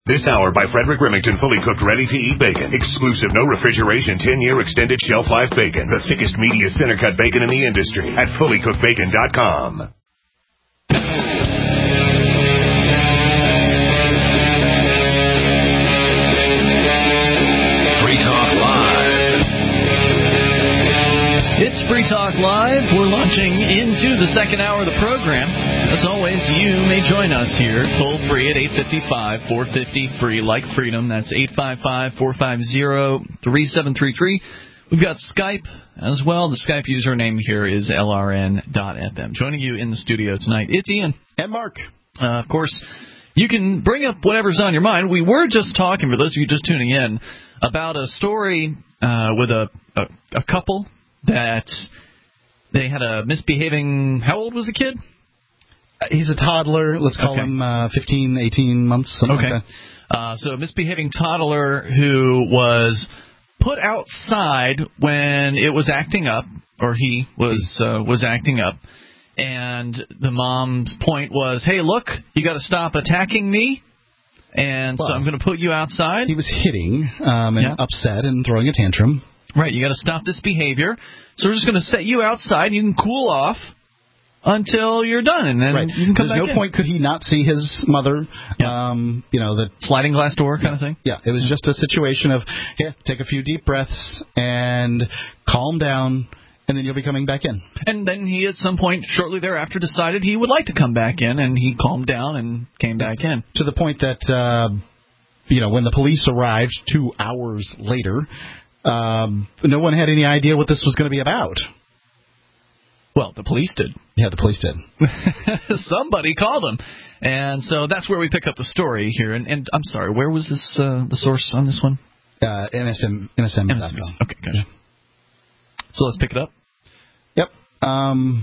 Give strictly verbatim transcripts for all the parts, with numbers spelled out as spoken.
This hour by Frederick Remington, fully cooked, ready-to-eat bacon. Exclusive, no refrigeration, ten-year extended shelf life bacon. The thickest, meatiest center-cut bacon in the industry at fully cooked bacon dot com. It's Free Talk Live. We're launching into the second hour of the program. As always, you may join us here toll free at eight five five, four five zero, free, like freedom. That's eight five five, four five zero, three seven three three. We've got Skype as well. The Skype username here is L R N dot F M. Joining you in the studio tonight, it's Ian. And Mark. Uh, of course, you can bring up whatever's on your mind. We were just talking, for those of you just tuning in, about a story uh, with a, a, a couple that they had a misbehaving, how old was the kid? He's a toddler. Let's call okay. him uh, fifteen, eighteen months, something okay. like that. Uh, so a misbehaving toddler who was put outside when it was acting up, or he was uh, was acting up, and the mom's point was, hey, look, you got to stop attacking me, and well, so I'm going to put you outside. He was hitting um, and yeah. upset and throwing a tantrum. Right, you got to stop this behavior. So we're just going to set you outside. You can cool off until you're done, and then right. you can come There's back no in. point could he not see his mother. Yeah. Um, you know, the sliding glass door kind yeah. of thing. Yeah, it was yeah. just a situation of here, take a few deep breaths and calm down, and then you'll be coming back in. And then he, at some point shortly thereafter, decided he would like to come back in, and he calmed down and came back in. To the point that, uh, you know, when the police arrived two hours later, um, no one had any idea what this was going to be about. Well, the police did. Yeah, the police did. Somebody called them. And so that's where we pick up the story here. And, and I'm sorry, where was this uh, the source on this one? Uh, M S M dot com. M S M. Okay, gotcha. Yeah. So let's pick it up. Yep. Um,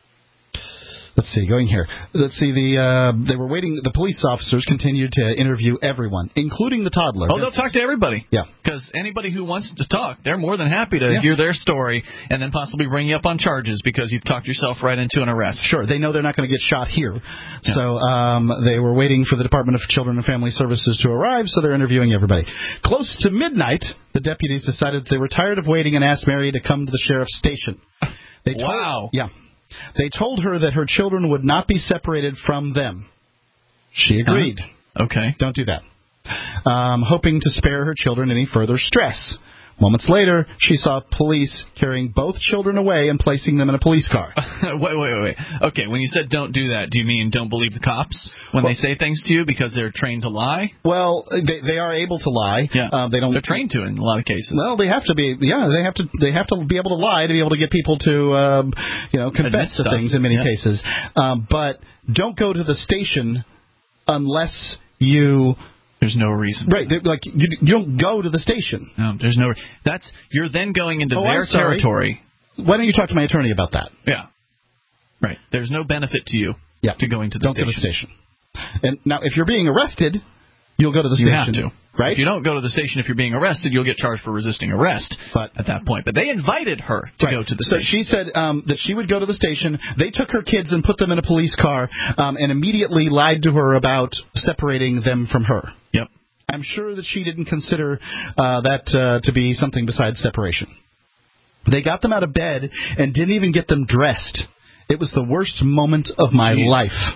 let's see, going here. Let's see, the uh, they were waiting. The police officers continued to interview everyone, including the toddler. Oh, they'll talk to everybody. Yeah. Because anybody who wants to talk, they're more than happy to yeah. hear their story and then possibly bring you up on charges because you've talked yourself right into an arrest. Sure. They know they're not going to get shot here. Yeah. So um, they were waiting for the Department of Children and Family Services to arrive, so they're interviewing everybody. Close to midnight, the deputies decided they were tired of waiting and asked Mary to come to the sheriff's station. They told, wow. Yeah. They told her that her children would not be separated from them. She agreed. Uh, okay. Don't do that. Um, hoping to spare her children any further stress. Moments later, she saw police carrying both children away and placing them in a police car. wait, wait, wait, wait. Okay, when you said don't do that, do you mean don't believe the cops when well, they say things to you because they're trained to lie? Well, they they are able to lie. Yeah, uh, they don't. They're trained to in a lot of cases. Well, they have to be. Yeah, they have to. They have to be able to lie to be able to get people to, um, you know, confess to things in many yeah. cases. Um, but don't go to the station unless you. There's no reason. Right, like you, you don't go to the station. No, there's no. That's you're then going into oh, their territory. Why don't you talk to my attorney about that? Yeah. Right. There's no benefit to you. Yeah. To going to the don't station. Don't go to the station. And now, if you're being arrested, you'll go to the you station. You have to. Right. If you don't go to the station, if you're being arrested, you'll get charged for resisting arrest. But at that point, but they invited her to right. go to the so station. So she said um, that she would go to the station. They took her kids and put them in a police car, um, and immediately lied to her about separating them from her. Yep. I'm sure that she didn't consider uh, that uh, to be something besides separation. They got them out of bed and didn't even get them dressed. It was the worst moment of my Jeez. life.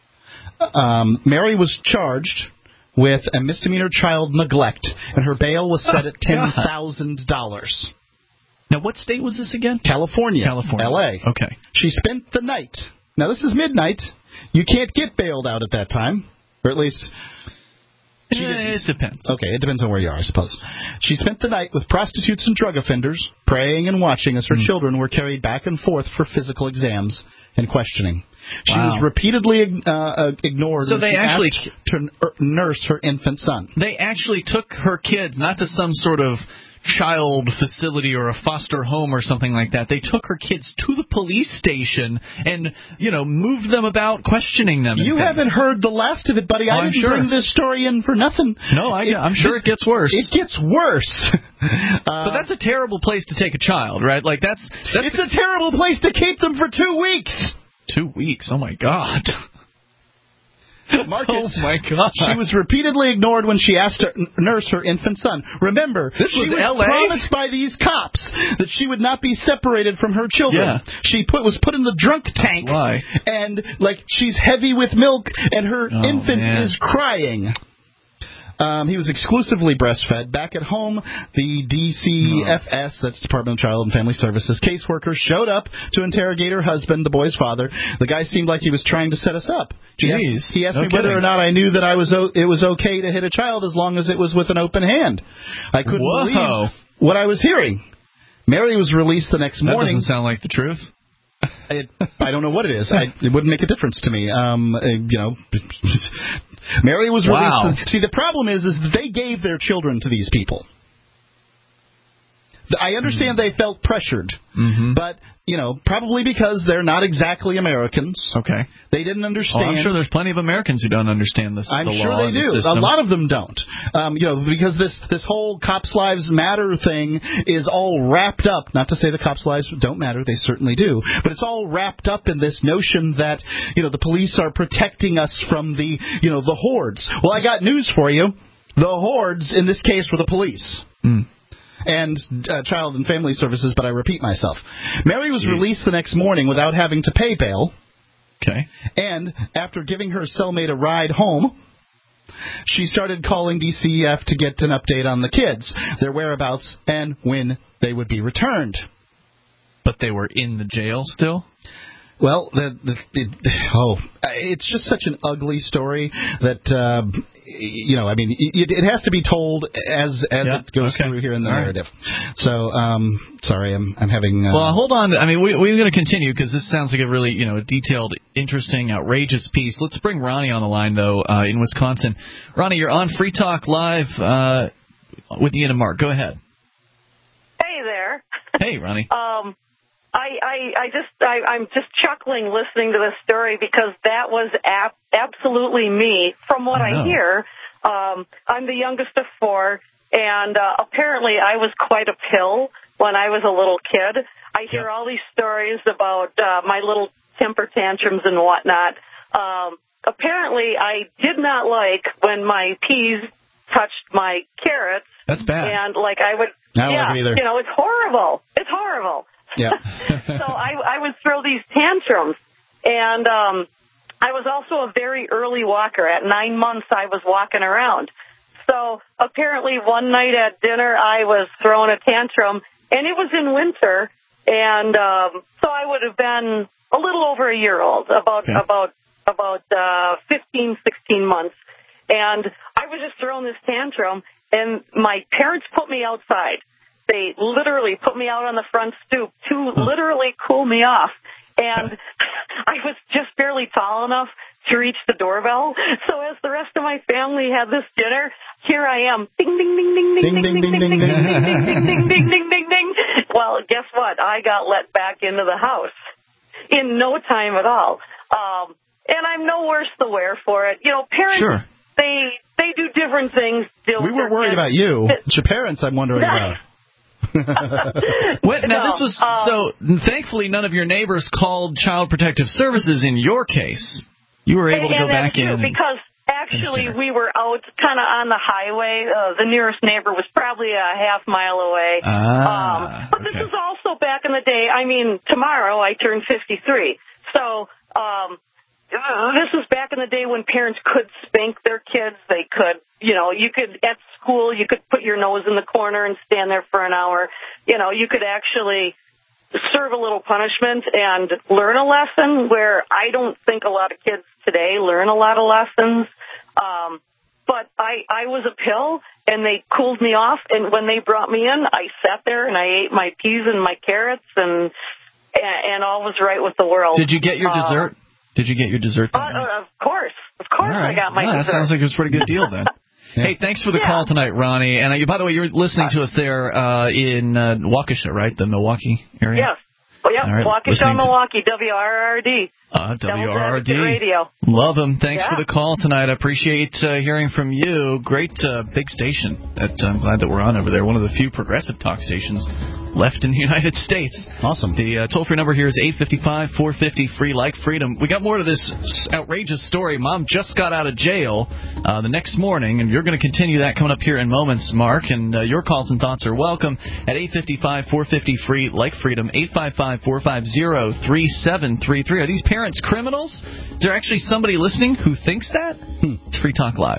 Um, Mary was charged with a misdemeanor child neglect, and her bail was set oh, at ten thousand dollars. Now, what state was this again? California. California. L A. Okay. She spent the night. Now, this is midnight. You can't get bailed out at that time, or at least... She it depends. Okay, it depends on where you are, I suppose. She spent the night with prostitutes and drug offenders, praying and watching as her mm. children were carried back and forth for physical exams and questioning. She wow. was repeatedly uh, ignored so when they she actually asked to n- nurse her infant son. They actually took her kids, not to some sort of child facility or a foster home or something like that. They took her kids to the police station and, you know, moved them about, questioning them. You haven't heard the last of it, buddy. Oh, I didn't sure. bring this story in for nothing. No, I, it, I'm sure it gets worse. It gets worse. uh, but that's a terrible place to take a child, right? Like that's, that's it's a terrible place to keep them for two weeks. Two weeks? Oh, my God. Marcus, oh my God. She was repeatedly ignored when she asked to nurse her infant son. Remember, this she was, was L A? promised by these cops that she would not be separated from her children. Yeah. She put was put in the drunk tank, and like she's heavy with milk, and her oh, infant man. is crying. Um, he was exclusively breastfed. Back at home, the D C F S, that's Department of Child and Family Services, caseworker showed up to interrogate her husband, the boy's father. The guy seemed like he was trying to set us up. He Jeez. asked, he asked no me whether kidding. or not I knew that I was o- it was okay to hit a child as long as it was with an open hand. I couldn't Whoa. believe what I was hearing. Mary was released the next that morning. That doesn't sound like the truth. It, I don't know what it is. I, it wouldn't make a difference to me. Um, uh, you know, Mary was released. Wow. The, see, the problem is, is that they gave their children to these people. I understand mm-hmm. they felt pressured, mm-hmm. but, you know, probably because they're not exactly Americans. Okay. They didn't understand. Oh, I'm sure there's plenty of Americans who don't understand this. I'm the sure law they do. The a lot of them don't. Um, you know, because this, this whole Cops' Lives Matter thing is all wrapped up. Not to say the cops' lives don't matter. They certainly do. But it's all wrapped up in this notion that, you know, the police are protecting us from the, you know, the hordes. Well, I got news for you. The hordes, in this case, were the police. Mm. And uh, Child and Family Services, but I repeat myself. Mary was Jeez. released the next morning without having to pay bail. Okay. And after giving her cellmate a ride home, she started calling D C F to get an update on the kids, their whereabouts, and when they would be returned. But they were in the jail still? Well, the, the, it, oh, it's just such an ugly story that, uh, you know, I mean, it, it has to be told as as yeah, it goes okay. through here in the All narrative. Right. So, um, sorry, I'm I'm having. Uh, well, hold on. I mean, we, we're going to continue because this sounds like a really, you know, detailed, interesting, outrageous piece. Let's bring Ronnie on the line though, uh, in Wisconsin. Ronnie, you're on Free Talk Live uh, with Ian and Mark. Go ahead. Hey there. Hey, Ronnie. um. I, I, I just, I, I'm just chuckling listening to this story because that was ap- absolutely me. From what I, I hear, um, I'm the youngest of four, and uh, apparently I was quite a pill when I was a little kid. I hear yeah. all these stories about uh, my little temper tantrums and whatnot. Um, apparently I did not like when my peas touched my carrots. That's bad. And like I would, I don't yeah, like it either. you know, it's horrible. It's horrible. Yeah. So I, I would throw these tantrums, and um, I was also a very early walker. At nine months, I was walking around. So apparently one night at dinner, I was throwing a tantrum, and it was in winter, and um, so I would have been a little over a year old, about okay. about about uh, fifteen, sixteen months, and I was just throwing this tantrum, and my parents put me outside. They literally put me out on the front stoop to literally cool me off. And I was just barely tall enough to reach the doorbell. So as the rest of my family had this dinner, here I am. Ding, ding, ding, ding, ding, ding, ding, ding, ding, ding, ding, ding, ding, ding, ding, ding, ding. Well, guess what? I got let back into the house in no time at all. Um, and I'm no worse the wear for it. You know, parents, sure. they they do different things. We weren't worried about you. It's your parents I'm wondering about. What, now, no, this was um, so. Thankfully, none of your neighbors called Child Protective Services in your case. You were able to go back in. And, because actually, we were out kind of on the highway. Uh, the nearest neighbor was probably a half mile away. Ah, um, but okay. this is also back in the day. I mean, tomorrow I turn fifty-three. So um, this was back in the day when parents could spank their kids. They could, you know, you could at school, you could put your nose in the corner and stand there for an hour. You know, you could actually serve a little punishment and learn a lesson, where I don't think a lot of kids today learn a lot of lessons. Um, but I, I was a pill, and they cooled me off. And when they brought me in, I sat there and I ate my peas and my carrots, and and all was right with the world. Did you get your dessert? Uh, Did you get your dessert? Uh, uh, of course. Of course right. I got my well, dessert. That sounds like it was a pretty good deal then. Yeah. Hey, thanks for the yeah. call tonight, Ronnie. And uh, by the way, you're listening to us there uh, in uh, Waukesha, right? The Milwaukee area? Yes. Oh, yeah. Right. Waukesha, Milwaukee, W R R D. Uh, W R R D. Radio. Love them. Thanks yeah. for the call tonight. I appreciate uh, hearing from you. Great uh, big station. That I'm glad that we're on over there. One of the few progressive talk stations left in the United States. Awesome. The uh, toll-free number here is eight five five, four five zero, free like freedom. We got more to this outrageous story. Mom just got out of jail uh, the next morning, and you're going to continue that coming up here in moments, Mark. And uh, your calls and thoughts are welcome at eight five five, four five zero, free like freedom, eight five five, four five zero, three seven three three. Are these parents criminals? Is there actually somebody listening who thinks that? Hmm. It's Free Talk Live.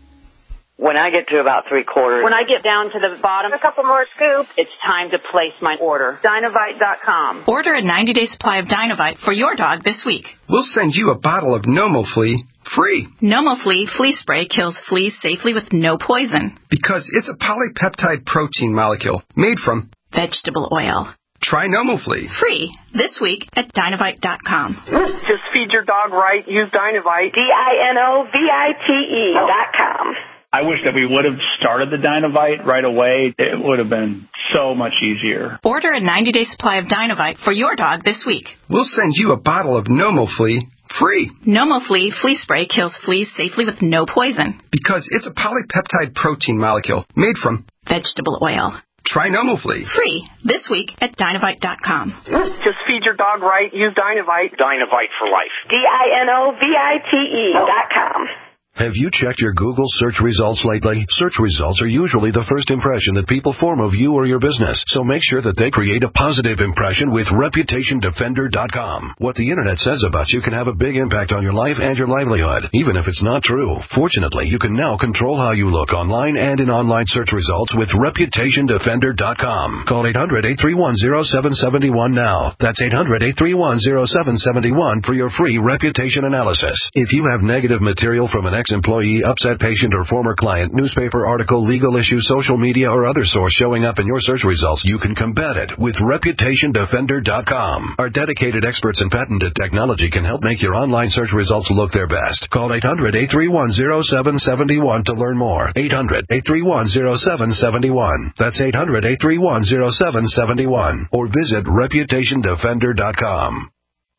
When I get to about three quarters, when I get down to the bottom, a couple more scoops, it's time to place my order. Dinovite dot com. Order a ninety-day supply of Dinovite for your dog this week. We'll send you a bottle of NomoFlea free. NomoFlea flea spray kills fleas safely with no poison. Because it's a polypeptide protein molecule made from vegetable oil. Try NomoFlea. Free this week at Dinovite dot com. Just feed your dog right. Use Dinovite. D I N O V I T E dot com. I wish that we would have started the Dinovite right away. It would have been so much easier. Order a ninety-day supply of Dinovite for your dog this week. We'll send you a bottle of NomoFlea free. NomoFlea flea spray kills fleas safely with no poison. Because it's a polypeptide protein molecule made from vegetable oil. Try NomoFlea. Free this week at Dinovite dot com. Just feed your dog right. Use Dinovite. Dinovite for life. D I N O V I T E dot com. Have you checked your Google search results lately? Search results are usually the first impression that people form of you or your business, so make sure that they create a positive impression with Reputation Defender dot com. What the Internet says about you can have a big impact on your life and your livelihood, even if it's not true. Fortunately, you can now control how you look online and in online search results with Reputation Defender dot com. Call eight hundred, eight three one, zero seven seven one now. That's eight hundred, eight three one, zero seven seven one for your free reputation analysis. If you have negative material from an ex-employee, upset patient, or former client, newspaper article, legal issue, social media, or other source showing up in your search results, you can combat it with Reputation Defender dot com. Our dedicated experts in patented technology can help make your online search results look their best. Call eight hundred, eight three one, zero seven seven one to learn more. eight hundred, eight three one, zero seven seven one. That's eight hundred, eight three one, zero seven seven one. Or visit Reputation Defender dot com.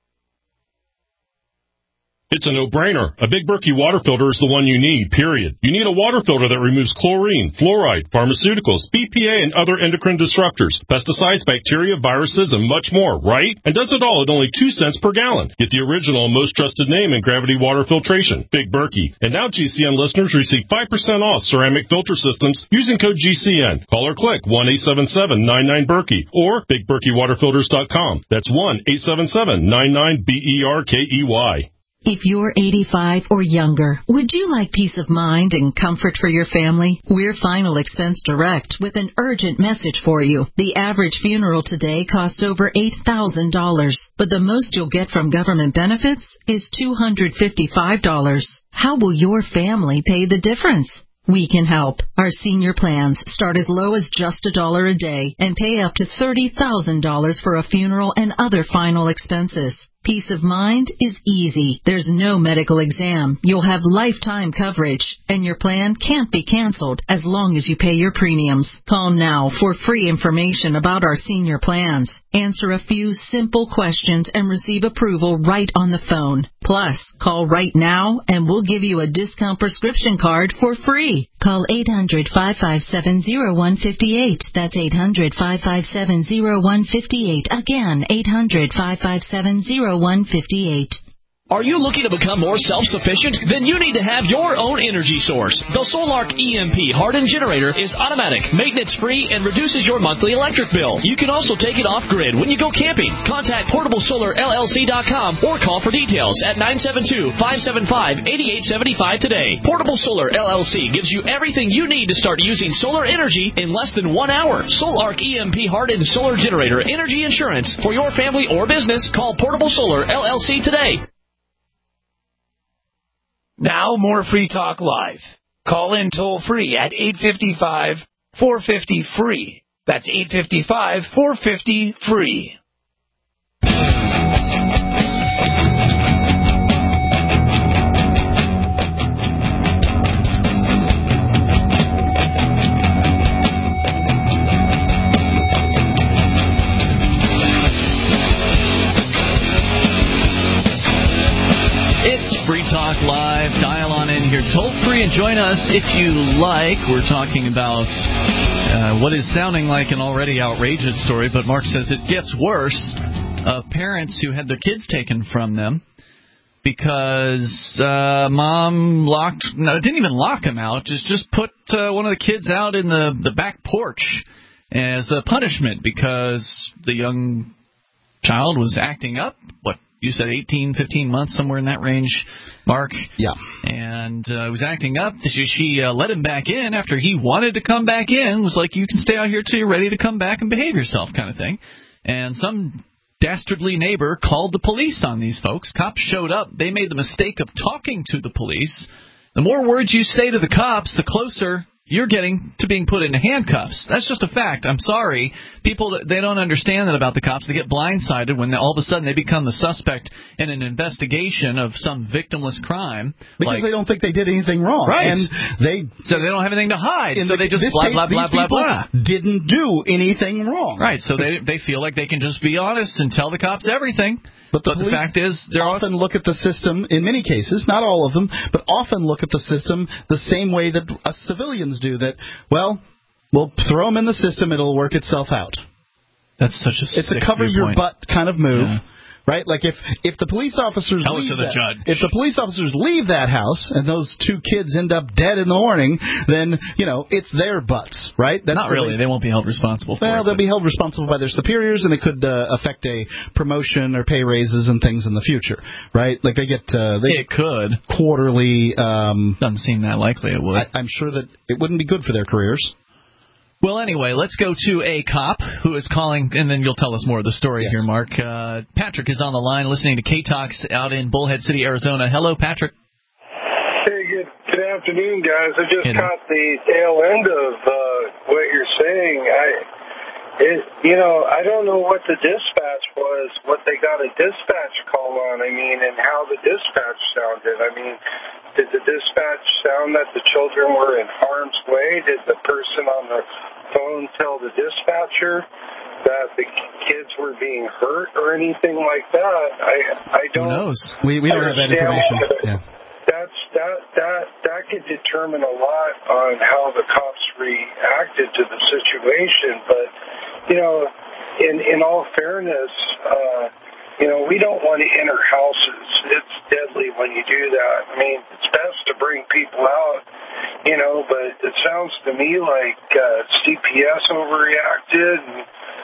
It's a no-brainer. A Big Berkey water filter is the one you need, period. You need a water filter that removes chlorine, fluoride, pharmaceuticals, B P A, and other endocrine disruptors, pesticides, bacteria, viruses, and much more, right? And does it all at only two cents per gallon. Get the original and most trusted name in gravity water filtration, Big Berkey. And now G C N listeners receive five percent off ceramic filter systems using code G C N. Call or click one eight seven seven, nine nine, Berkey or Big Berkey Water Filters dot com. That's one eight seven seven, nine nine, B E R K E Y. If you're eighty-five or younger, would you like peace of mind and comfort for your family? We're Final Expense Direct with an urgent message for you. The average funeral today costs over eight thousand dollars, but the most you'll get from government benefits is two hundred fifty-five dollars. How will your family pay the difference? We can help. Our senior plans start as low as just a dollar a day and pay up to thirty thousand dollars for a funeral and other final expenses. Peace of mind is easy. There's no medical exam. You'll have lifetime coverage, and your plan can't be canceled as long as you pay your premiums. Call now for free information about our senior plans. Answer a few simple questions and receive approval right on the phone. Plus, call right now and we'll give you a discount prescription card for free. Call eight hundred, five five seven, zero one five eight. That's eight hundred, five five seven, zero one five eight. Again, eight hundred, five five seven, zero one five eight. Are you looking to become more self-sufficient? Then you need to have your own energy source. The Solark E M P hardened generator is automatic, maintenance-free, and reduces your monthly electric bill. You can also take it off-grid when you go camping. Contact Portable Solar L L C dot com or call for details at nine seven two, five seven five, eight eight seven five today. Portable Solar L L C gives you everything you need to start using solar energy in less than one hour. Solark E M P hardened solar generator energy insurance for your family or business. Call Portable Solar L L C today. Now, more Free Talk Live. Call in toll-free at eight five five, four five zero, free. That's eight five five, four five zero, free. Free Talk Live. Dial on in here toll-free, and join us if you like. We're talking about uh, what is sounding like an already outrageous story, but Mark says it gets worse, of parents who had their kids taken from them because uh, mom locked, no, didn't even lock them out, just, just put uh, one of the kids out in the, the back porch as a punishment because the young child was acting up. What, you said eighteen, fifteen months, somewhere in that range, Mark? Yeah. And uh, was acting up. She, she uh, let him back in after he wanted to come back in. Was like, you can stay out here till you're ready to come back and behave yourself, kind of thing. And some dastardly neighbor called the police on these folks. Cops showed up. They made the mistake of talking to the police. The more words you say to the cops, the closer you're getting to being put into handcuffs. That's just a fact. I'm sorry. People, they don't understand that about the cops. They get blindsided when all of a sudden they become the suspect in an investigation of some victimless crime. Because like, they don't think they did anything wrong. Right. And they, so they don't have anything to hide. So the, they just blah, case, blah, blah, blah, blah, blah. Didn't do anything wrong. Right. So they they feel like they can just be honest and tell the cops everything. But the, but the fact is, they often look at the system, in many cases, not all of them, but often look at the system the same way that us civilians do, that, well, we'll throw them in the system, it'll work itself out. That's such a It's a cover-your-butt kind of move. Yeah. Right? Like if, if the police officers Tell leave it to the that, judge. if the police officers leave that house and those two kids end up dead in the morning, then, you know, it's their butts, right? That's Not really. They, they won't be held responsible for well, it. Well, they'll be held responsible by their superiors, and it could uh, affect a promotion or pay raises and things in the future, right? Like they get uh, they it could quarterly. Um, Doesn't seem that likely it would. I, I'm sure that it wouldn't be good for their careers. Well, anyway, let's go to a cop who is calling, and then you'll tell us more of the story yes. here, Mark. Uh, Patrick is on the line listening to K-Talks out in Bullhead City, Arizona. Hello, Patrick. Hey, good, good afternoon, guys. I just hey, caught the tail end of uh, what you're saying. I, it, you know, I don't know what the dispatch was, what they got a dispatch call on, I mean, and how the dispatch sounded. I mean, did the dispatch sound that the children were in harm's way? Did the person on the phone tell the dispatcher that the kids were being hurt or anything like that? I I don't. Who knows? We we don't have that information. Yeah. That's that that that could determine a lot on how the cops reacted to the situation. But you know, in in all fairness, uh, you know, we don't want to enter houses. It's deadly when you do that. I mean, it's best to bring people out, you know, but it sounds to me like uh, C P S overreacted and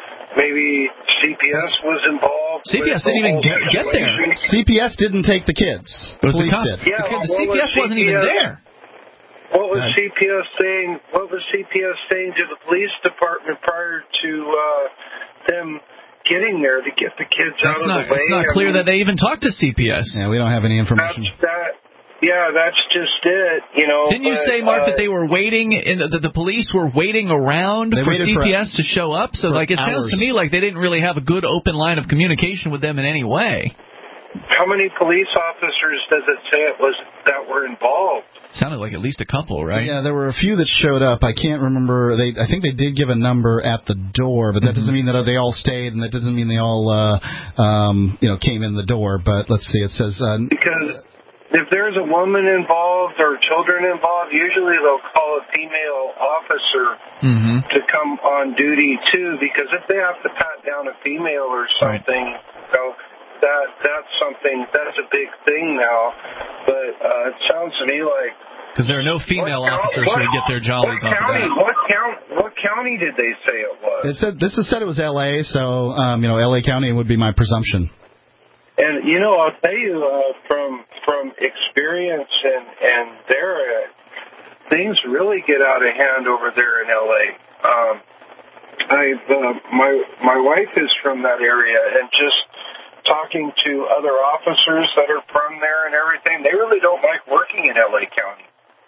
maybe C P S was involved. C P S didn't even get, get there. C P S didn't take the kids. The police the did. Yeah, the, the C P S was wasn't even there. What was C P S saying? What was C P S saying to the police department prior to uh, them getting there to get the kids that's out not, of the way? It's not I clear mean, that they even talked to C P S. Yeah, we don't have any information. That's that. Yeah, that's just it. You know. Didn't you but, say, Mark, uh, that they were waiting? In the, the police were waiting around They for waited C P S for- to show up? So, for like, it sounds hours. to me like they didn't really have a good open line of communication with them in any way. How many police officers does it say it was that were involved? Sounded like at least a couple, right? Yeah, there were a few that showed up. I can't remember. They, I think they did give a number at the door, but that Mm-hmm. doesn't mean that they all stayed, and that doesn't mean they all, uh, um, you know, came in the door. But let's see. It says uh, because if there's a woman involved or children involved, usually they'll call a female officer mm-hmm. to come on duty too. Because if they have to pat down a female or something, right. you know, that that's something that's a big thing now. But uh, it sounds to me like because there are no female officers what, who would get their jollies what off county, of that. What county? What county did they say it was? It said this is said it was L A, so um, you know L A County would be my presumption. And you know, I'll tell you uh, from from experience and and there, uh, things really get out of hand over there in L A. Um, I've uh, my my wife is from that area, and just talking to other officers that are from there and everything, they really don't like working in L A County.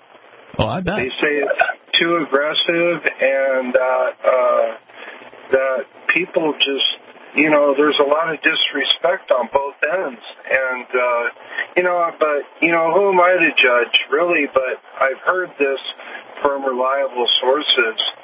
Oh, I bet. They say it's too aggressive and uh, uh, that people just, you know, there's a lot of disrespect on both ends. And, uh, you know, but, you know, who am I to judge, really? But I've heard this from reliable sources.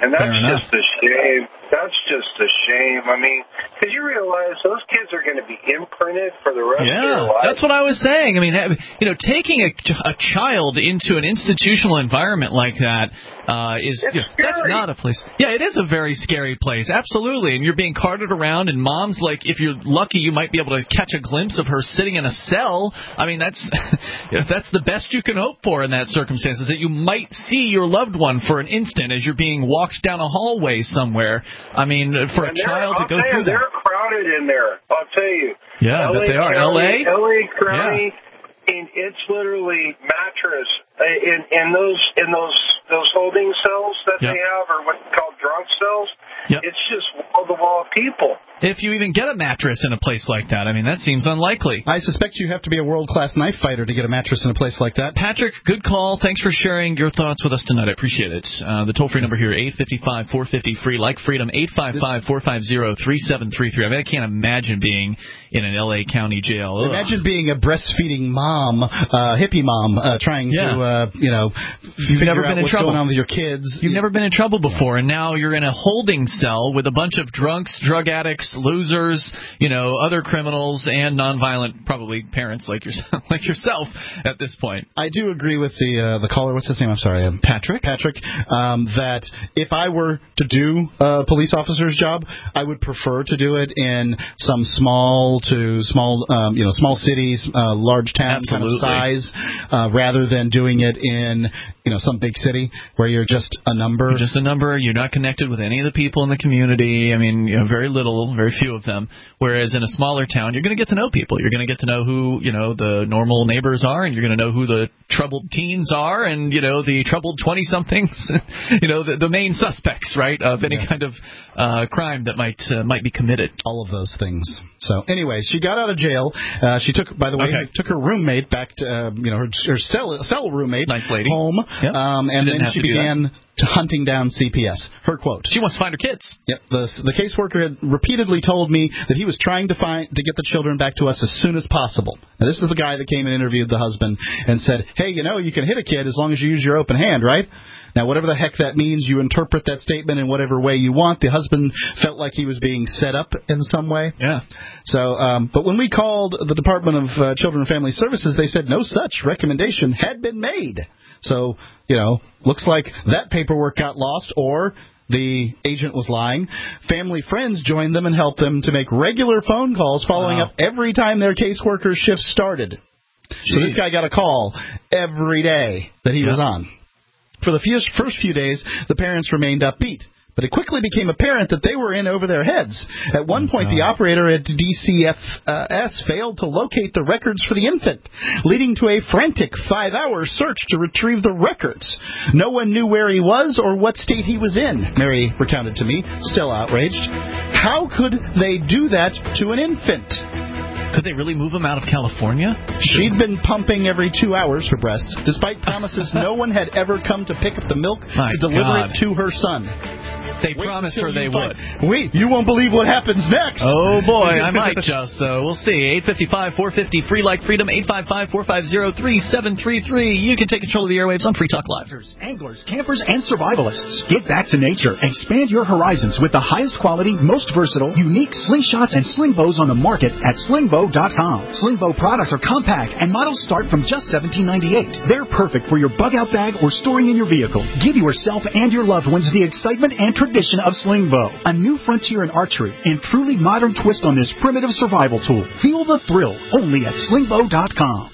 And that's just a shame. That's just a shame. I mean, because you realize those kids are going to be imprinted for the rest yeah, of their life. That's what I was saying. I mean, you know, taking a, a child into an institutional environment like that uh, is you know, that's not a place. Yeah, it is a very scary place. Absolutely. And you're being carted around, and mom's like, if you're lucky, you might be able to catch a glimpse of her sitting in a cell. I mean, that's you know, that's the best you can hope for in that circumstance, is that you might see your loved one for an instant as you're being walked down a hallway somewhere. I mean, for and a child I'll to go tell through you, that. They're crowded in there. I'll tell you. Yeah, L A but they are. County, L A? L A County. Yeah. And it's literally mattress in in those in those those holding cells that yep. they have, or what's called drunk cells. Yep. It's just wall to wall people. If you even get a mattress in a place like that, I mean, that seems unlikely. I suspect you have to be a world-class knife fighter to get a mattress in a place like that. Patrick, good call. Thanks for sharing your thoughts with us tonight. I appreciate it. Uh, the toll-free number here, eight five five, four five zero, free, like freedom, eight five five, four five zero, three seven three three. I mean, I can't imagine being in an L A County jail. Ugh. Imagine being a breastfeeding mom, uh, hippie mom, uh, trying yeah. to, uh, you know, You've never out been in what's trouble. going on with your kids. You've never been in trouble before, and now you're in a holding cell with a bunch of drunks, drug addicts, losers, you know, other criminals, and nonviolent, probably parents like yourself, like yourself at this point. I do agree with the uh, the caller. What's his name? I'm sorry, um, Patrick. Patrick. Um, that if I were to do a police officer's job, I would prefer to do it in some small to small, um, you know, small cities, uh, large town Absolutely. kind of size, uh, rather than doing it in, you know, some big city where you're just a number. You're just a number. You're not connected with any of the people in the community. I mean, you know, very little, very few of them. Whereas in a smaller town, you're going to get to know people. You're going to get to know who, you know, the normal neighbors are, and you're going to know who the troubled teens are, and, you know, the troubled twenty-somethings, you know, the, the main suspects, right, of any yeah. kind of uh, crime that might uh, might be committed. All of those things. So, anyways, she got out of jail. Uh, she took, by the way, okay. took her roommate back to, uh, you know, her, her cell, cell roommate nice lady. home, yep. um, and she then she began to hunting down C P S. Her quote. She wants to find her kids. Yep. The the caseworker had repeatedly told me that he was trying to find to get the children back to us as soon as possible. Now, this is the guy that came and interviewed the husband and said, hey, you know, you can hit a kid as long as you use your open hand, right? Now, whatever the heck that means, you interpret that statement in whatever way you want. The husband felt like he was being set up in some way. Yeah. So, um, but when we called the Department of uh, Children and Family Services, they said no such recommendation had been made. So, you know, looks like that paperwork got lost, or the agent was lying. Family friends joined them and helped them to make regular phone calls following wow. up every time their caseworker shift started. Jeez. So this guy got a call every day that he yeah. was on. For the few, first few days, the parents remained upbeat. But it quickly became apparent that they were in over their heads. At one point, the operator at D C F S failed to locate the records for the infant, leading to a frantic five-hour search to retrieve the records. No one knew where he was or what state he was in, Mary recounted to me, still outraged. How could they do that to an infant? Could they really move him out of California? She'd been pumping every two hours for breasts, despite promises no one had ever come to pick up the milk My to deliver God. it to her son. They Wait promised her they would. Find. Wait, you won't believe what happens next. Oh, boy, I might just. So we'll see. eight five five, four five zero, free like freedom, eight five five, four five zero, three seven three three. You can take control of the airwaves on Free Talk Live. Anglers, campers, and survivalists. Get back to nature. Expand your horizons with the highest quality, most versatile, unique slingshots and sling bows on the market at sling bow dot com. Sling bow products are compact, and models start from just seventeen ninety-eight. They're perfect for your bug-out bag or storing in your vehicle. Give yourself and your loved ones the excitement and tradition of sling bow, a new frontier in archery and truly modern twist on this primitive survival tool. Feel the thrill only at sling bow dot com.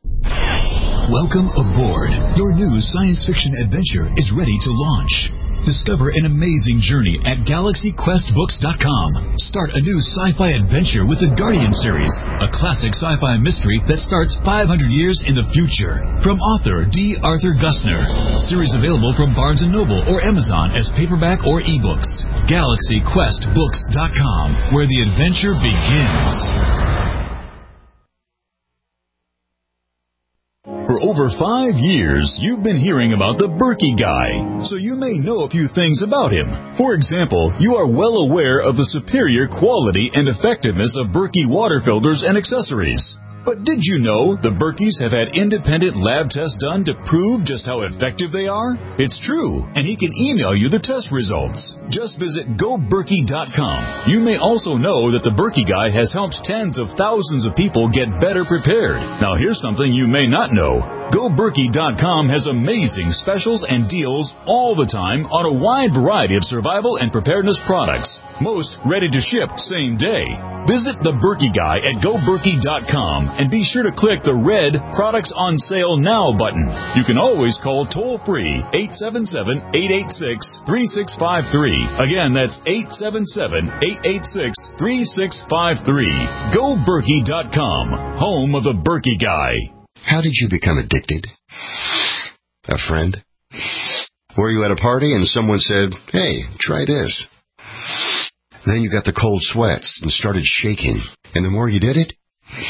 Welcome aboard. Your new science fiction adventure is ready to launch. Discover an amazing journey at galaxy quest books dot com. Start a new sci-fi adventure with the Guardian series, a classic sci-fi mystery that starts five hundred years in the future. From author D. Arthur Gusner. Series available from Barnes and Noble or Amazon as paperback or ebooks. galaxy quest books dot com, where the adventure begins. For over five years, you've been hearing about the Berkey Guy, so you may know a few things about him. For example, you are well aware of the superior quality and effectiveness of Berkey water filters and accessories. But did you know the Berkeys have had independent lab tests done to prove just how effective they are? It's true, and he can email you the test results. Just visit go berkey dot com. You may also know that the Berkey Guy has helped tens of thousands of people get better prepared. Now here's something you may not know. go berkey dot com has amazing specials and deals all the time on a wide variety of survival and preparedness products. Most ready to ship same day. Visit the Berkey Guy at go berkey dot com and be sure to click the red Products on Sale Now button. You can always call toll-free eight seven seven, eight eight six, three six five three. Again, that's eight seven seven, eight eight six, three six five three. go berkey dot com, home of the Berkey Guy. How did you become addicted? A friend? Were you at a party and someone said, hey, try this? Then you got the cold sweats and started shaking. And the more you did it,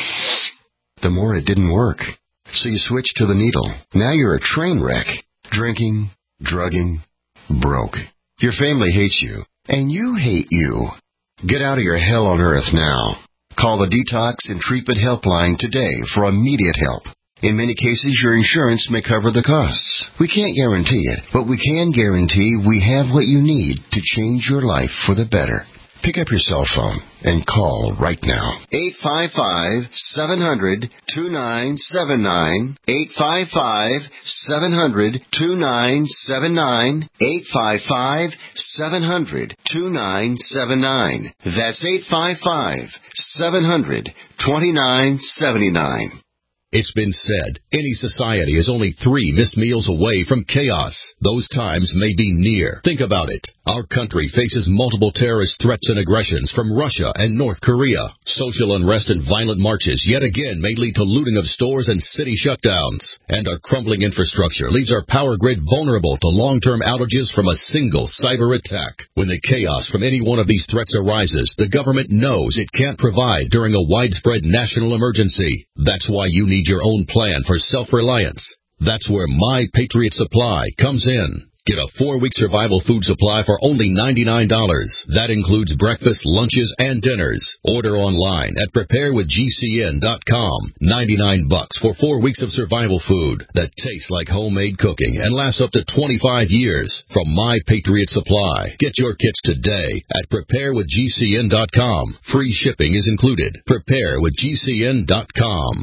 the more it didn't work. So you switched to the needle. Now you're a train wreck. Drinking, drugging, broke. Your family hates you. And you hate you. Get out of your hell on earth now. Call the Detox and Treatment Helpline today for immediate help. In many cases, your insurance may cover the costs. We can't guarantee it, but we can guarantee we have what you need to change your life for the better. Pick up your cell phone and call right now. eight five five, seven hundred, two nine seven nine. eight five five, seven hundred, two nine seven nine. eight five five, seven hundred, two nine seven nine. That's eight five five, seven hundred, two nine seven nine. It's been said, any society is only three missed meals away from chaos. Those times may be near. Think about it. Our country faces multiple terrorist threats and aggressions from Russia and North Korea. Social unrest and violent marches yet again may lead to looting of stores and city shutdowns. And our crumbling infrastructure leaves our power grid vulnerable to long-term outages from a single cyber attack. When the chaos from any one of these threats arises, the government knows it can't provide during a widespread national emergency. That's why you need your own plan for self-reliance. That's where My Patriot Supply comes in. Get a four-week survival food supply for only ninety-nine dollars. That includes breakfast, lunches, and dinners. Order online at prepare with G C N dot com. ninety-nine bucks for four weeks of survival food that tastes like homemade cooking and lasts up to twenty-five years. From My Patriot Supply. Get your kits today at prepare with G C N dot com. Free shipping is included. prepare with G C N dot com.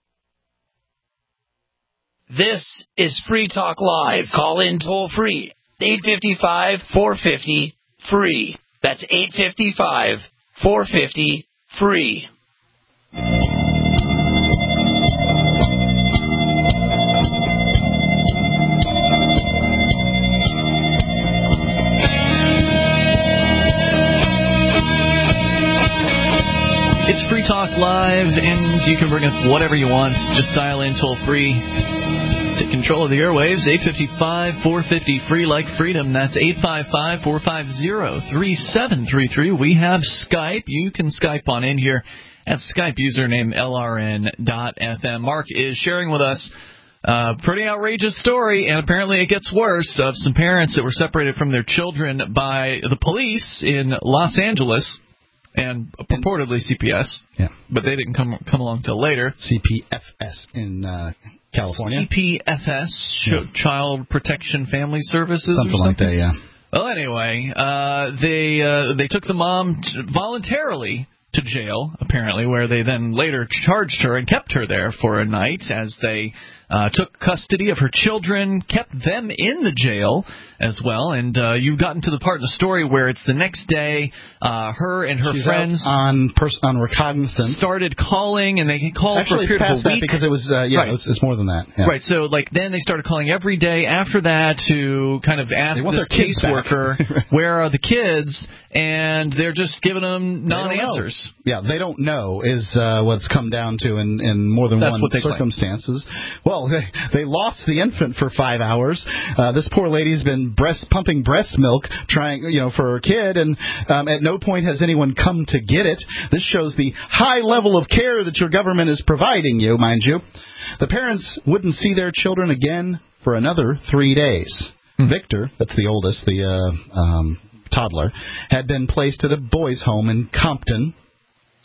This is Free Talk Live. Call in toll free. eight five five, four five zero, free. That's eight five five, four five zero, free. It's Free Talk Live, and you can bring up whatever you want. Just dial in toll free. Take control of the airwaves, eight five five, four five zero, free like freedom. That's eight five five, four five zero, three seven three three. We have Skype. You can Skype on in here at Skype username L R N dot F M. Mark is sharing with us a pretty outrageous story, and apparently it gets worse, of some parents that were separated from their children by the police in Los Angeles. And purportedly C P S, yeah, but they didn't come come along till later. C P F S in uh, California. C P F S, yeah. Child Protection Family Services, something, or something like that. Yeah. Well, anyway, uh, they uh, they took the mom t- voluntarily to jail, apparently, where they then later charged her and kept her there for a night as they uh, took custody of her children, kept them in the jail as well. And uh, you've gotten to the part of the story where it's the next day, uh, her and her She's friends out on pers- on reconnaissance started calling, and they called Actually, for a period it's past of a week. That because it was uh, yeah, right. it was, it's more than that. Yeah. Right. So like then they started calling every day after that to kind of ask this caseworker where are the kids, and they're just giving them non-answers. Yeah, they don't know is uh, what's come down to in, in more than That's one what circumstances. Claim. Well, they, they lost the infant for five hours. Uh, this poor lady's been breast pumping breast milk, trying you know for her kid, and um, at no point has anyone come to get it. This shows the high level of care that your government is providing you, mind you. The parents wouldn't see their children again for another three days. Hmm. Victor, that's the oldest, the uh, um, toddler, had been placed at a boys' home in Compton.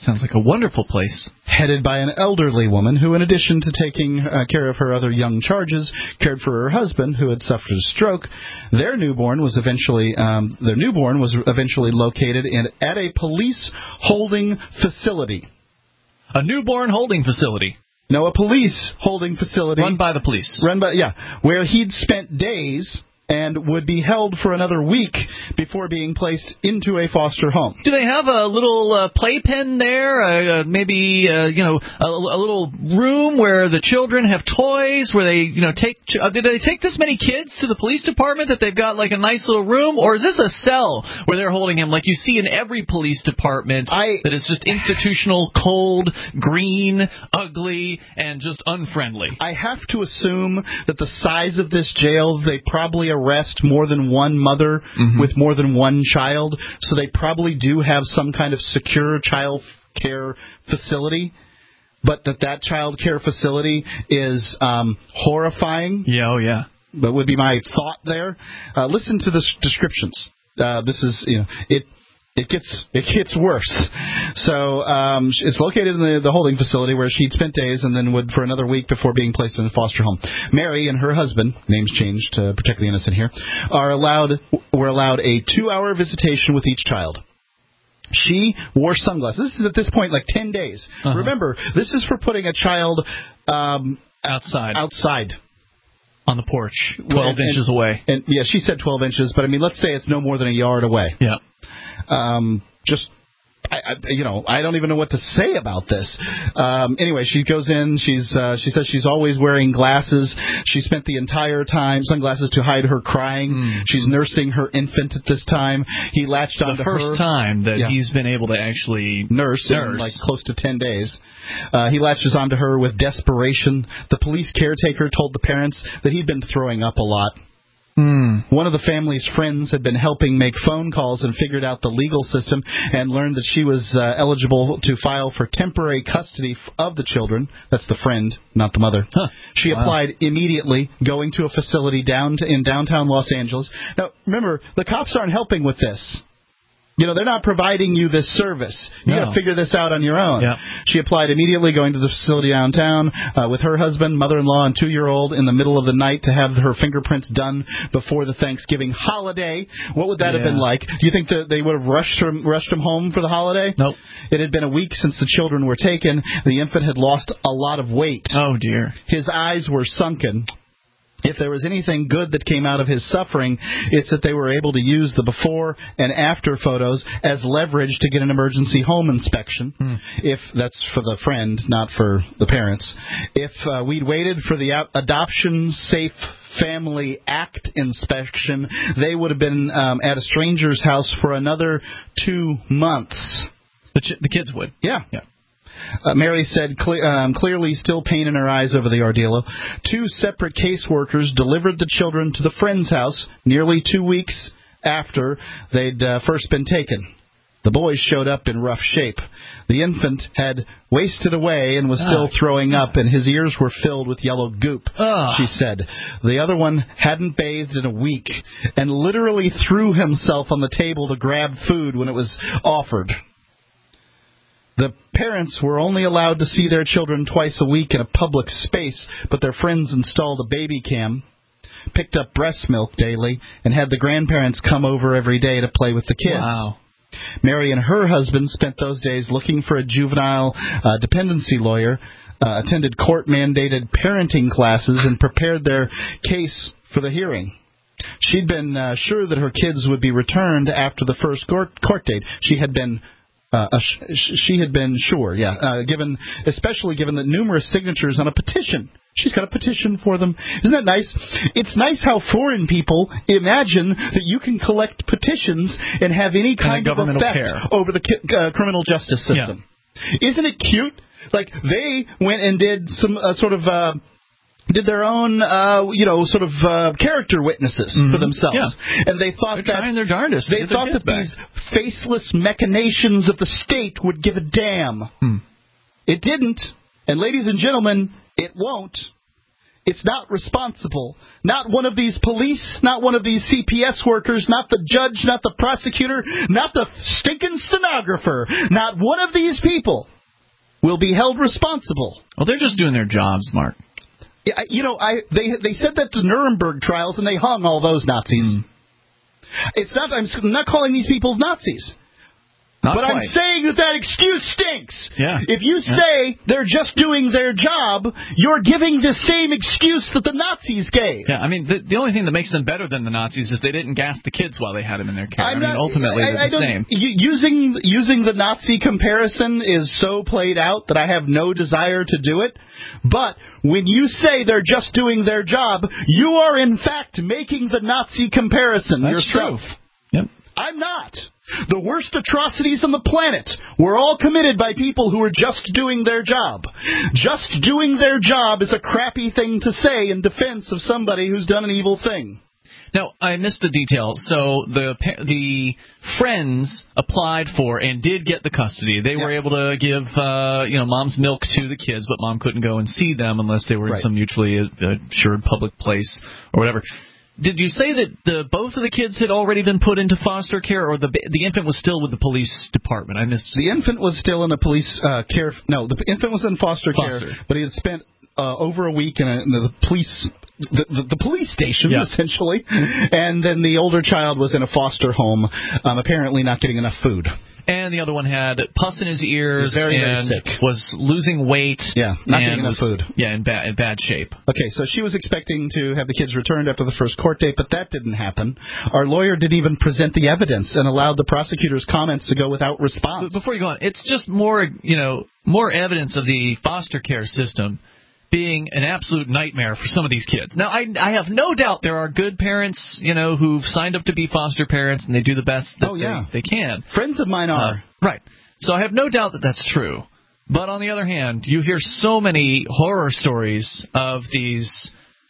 Sounds like a wonderful place. Headed by an elderly woman who, in addition to taking uh, care of her other young charges, cared for her husband who had suffered a stroke. Their newborn was eventually um, their newborn was eventually located in at a police holding facility. A newborn holding facility. No, a police holding facility. Run by the police. Run by yeah, where he'd spent days and would be held for another week before being placed into a foster home. Do they have a little uh, playpen there? Uh, maybe uh, you know a, a little room where the children have toys? Where they you know take? Uh, did they take this many kids to the police department that they've got like a nice little room, or is this a cell where they're holding him like you see in every police department I, that is just institutional, cold, green, ugly, and just unfriendly? I have to assume that the size of this jail, they probably arrest more than one mother mm-hmm. with more than one child, so they probably do have some kind of secure child care facility, but that that child care facility is um, horrifying. Yeah, oh yeah. That would be my thought there. Uh, listen to the s- descriptions. Uh, this is, you know, it. It gets it gets worse. So um, it's located in the, the holding facility where she'd spent days and then would for another week before being placed in a foster home. Mary and her husband, names changed to protect the innocent here, are allowed were allowed a two-hour visitation with each child. She wore sunglasses. This is at this point like ten days. Uh-huh. Remember, this is for putting a child um, outside. Outside. On the porch, twelve well, inches and, away. And yeah, she said twelve inches, but I mean, let's say it's no more than a yard away. Yeah. Um, just, I, I, you know, I don't even know what to say about this. Um, anyway, she goes in. She's, uh, she says she's always wearing glasses. She spent the entire time sunglasses to hide her crying. Mm. She's nursing her infant at this time. He latched the onto her. The first time that yeah. he's been able to actually nurse, nurse. in like close to ten days. Uh, he latches onto her with desperation. The police caretaker told the parents that he'd been throwing up a lot. Mm. One of the family's friends had been helping make phone calls and figured out the legal system and learned that she was uh, eligible to file for temporary custody of the children. That's the friend, not the mother. Huh. She wow. applied immediately, going to a facility down to, in downtown Los Angeles. Now, remember, the cops aren't helping with this. You know, they're not providing you this service. You no. got to figure this out on your own. Yep. She applied immediately, going to the facility downtown uh, with her husband, mother-in-law, and two-year-old in the middle of the night to have her fingerprints done before the Thanksgiving holiday. What would that yeah. have been like? Do you think that they would have rushed him, rushed him home for the holiday? Nope. It had been a week since the children were taken. The infant had lost a lot of weight. Oh, dear. His eyes were sunken. If there was anything good that came out of his suffering, it's that they were able to use the before and after photos as leverage to get an emergency home inspection. Hmm. If that's for the friend, not for the parents. If uh, we'd waited for the Adoption Safe Family Act inspection, they would have been um, at a stranger's house for another two months. The, ch- the kids would. Yeah. Yeah. Uh, Mary said, cle- um, clearly still pain in her eyes over the ordeal. Two separate caseworkers delivered the children to the friend's house nearly two weeks after they'd uh, first been taken. The boys showed up in rough shape. The infant had wasted away and was still oh, throwing up, and his ears were filled with yellow goop, oh. she said. The other one hadn't bathed in a week and literally threw himself on the table to grab food when it was offered. The parents were only allowed to see their children twice a week in a public space, but their friends installed a baby cam, picked up breast milk daily, and had the grandparents come over every day to play with the kids. Wow. Mary and her husband spent those days looking for a juvenile uh, dependency lawyer, uh, attended court-mandated parenting classes, and prepared their case for the hearing. She'd been uh, sure that her kids would be returned after the first court, court date. She had been Uh, uh, sh- she had been sure, yeah, uh, given, especially given the numerous signatures on a petition. She's got a petition for them. Isn't that nice? It's nice how foreign people imagine that you can collect petitions and have any kind of effect care. over the ki- uh, criminal justice system. Yeah. Isn't it cute? Like, they went and did some uh, sort of... Uh, did their own, uh, you know, sort of uh, character witnesses mm-hmm. for themselves. Yeah. And they thought They're that... trying their darndest. They thought that back. these faceless machinations of the state would give a damn. Hmm. It didn't. And ladies and gentlemen, it won't. It's not responsible. Not one of these police, not one of these C P S workers, not the judge, not the prosecutor, not the stinking stenographer. Not one of these people will be held responsible. Well, they're just doing their jobs, Mark. Yeah, you know, I they they said that the Nuremberg trials, and they hung all those Nazis. Mm. It's not. I'm not calling these people Nazis. Not but quite. I'm saying that that excuse stinks. Yeah. If you yeah. say they're just doing their job, you're giving the same excuse that the Nazis gave. Yeah, I mean, the, the only thing that makes them better than the Nazis is they didn't gas the kids while they had them in their care. I'm I mean, not, ultimately, I, they're I the same. Using, using the Nazi comparison is so played out that I have no desire to do it. But when you say they're just doing their job, you are, in fact, making the Nazi comparison That's yourself. True. Yep. I'm not. The worst atrocities on the planet were all committed by people who were just doing their job. Just doing their job is a crappy thing to say in defense of somebody who's done an evil thing. Now, I missed a detail. So the the friends applied for and did get the custody. They yeah. were able to give uh, you know mom's milk to the kids, but mom couldn't go and see them unless they were right. in some mutually assured public place or whatever. Did you say that the, both of the kids had already been put into foster care, or the the infant was still with the police department? I missed. The infant was still in a police uh, care. No, the infant was in foster, foster. care, but he had spent uh, over a week in, a, in the police the, the, the police station, yeah. essentially. And then the older child was in a foster home, um, apparently not getting enough food. And the other one had pus in his ears very, and very sick. was losing weight. Yeah, not getting enough was, food. Yeah, in bad, in bad shape. Okay, so she was expecting to have the kids returned after the first court date, but that didn't happen. Our lawyer didn't even present the evidence and allowed the prosecutor's comments to go without response. But before you go on, it's just more, you know, more evidence of the foster care system being an absolute nightmare for some of these kids. Now, I, I have no doubt there are good parents, you know, who've signed up to be foster parents, and they do the best that oh, yeah. they, they can. Friends of mine are. Uh, right. So I have no doubt that that's true. But on the other hand, you hear so many horror stories of these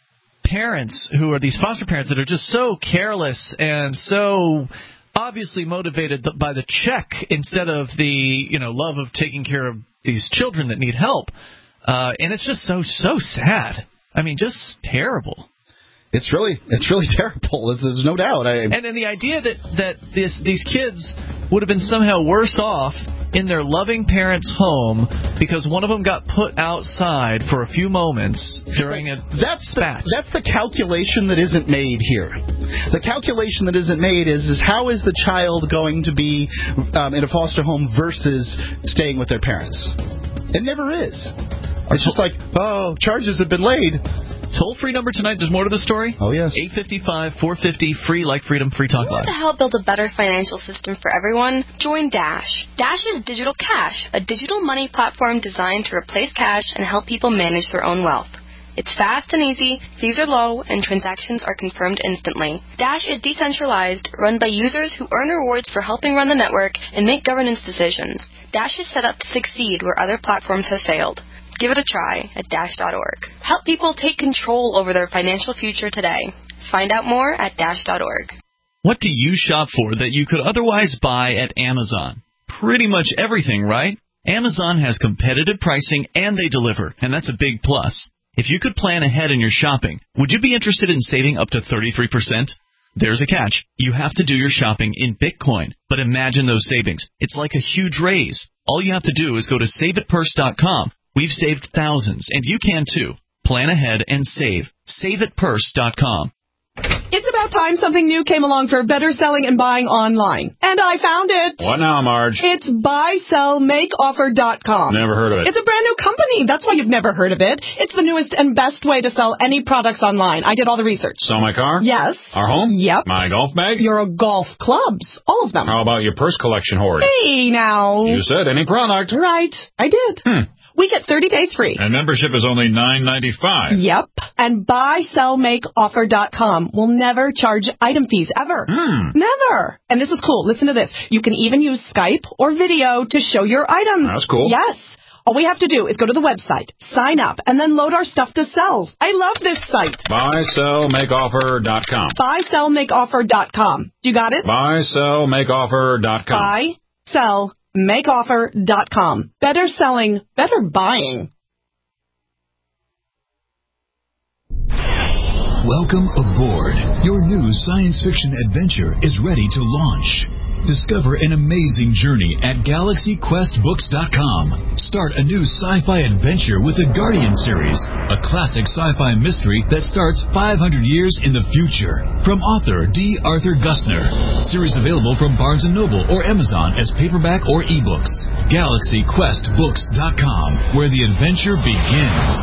parents who are these foster parents that are just so careless and so obviously motivated by the check instead of the, you know, love of taking care of these children that need help. Uh, and it's just so, so sad. I mean, just terrible. It's really, it's really terrible. There's no doubt. I... And then the idea that, that this, these kids would have been somehow worse off in their loving parents' home because one of them got put outside for a few moments during a that's spat. The, that's the calculation that isn't made here. The calculation that isn't made is, is how is the child going to be um, in a foster home versus staying with their parents? It never is. It's just like, oh, charges have been laid. Toll-free number tonight. There's more to the story. Oh, yes. eight five five, four five zero, free like freedom, free talk live. Want to help build a better financial system for everyone? Join Dash. Dash is Digital Cash, a digital money platform designed to replace cash and help people manage their own wealth. It's fast and easy, fees are low, and transactions are confirmed instantly. Dash is decentralized, run by users who earn rewards for helping run the network and make governance decisions. Dash is set up to succeed where other platforms have failed. Give it a try at dash dot org. Help people take control over their financial future today. Find out more at dash dot org. What do you shop for that you could otherwise buy at Amazon? Pretty much everything, right? Amazon has competitive pricing and they deliver, and that's a big plus. If you could plan ahead in your shopping, would you be interested in saving up to thirty-three percent? There's a catch. You have to do your shopping in Bitcoin. But imagine those savings. It's like a huge raise. All you have to do is go to save it purse dot com. We've saved thousands, and you can too. Plan ahead and save. save it purse dot com. It's about time something new came along for better selling and buying online. And I found it. What now, Marge? It's buy sell make offer dot com. Never heard of it. It's a brand new company. That's why you've never heard of it. It's the newest and best way to sell any products online. I did all the research. Sell my car? Yes. Our home? Yep. My golf bag? Your golf clubs. All of them. How about your purse collection hoard? Hey, now. You said any product. Right. I did. Hmm. We get thirty days free. And membership is only nine ninety-five. Yep. And buy sell make offer dot com will never charge item fees, ever. Hmm. Never. And this is cool. Listen to this. You can even use Skype or video to show your items. That's cool. Yes. All we have to do is go to the website, sign up, and then load our stuff to sell. I love this site. buy sell make offer dot com. buy sell make offer dot com. You got it? buy sell make offer dot com. Buy, sell, make offer dot com. Better selling, better buying. Welcome aboard. Your new science fiction adventure is ready to launch. Discover an amazing journey at Galaxy Quest Books dot com. Start a new sci-fi adventure with the Guardian series, a classic sci-fi mystery that starts five hundred years in the future. From author D. Arthur Gussner. Series available from Barnes and Noble or Amazon as paperback or ebooks. Galaxy Quest Books dot com, where the adventure begins.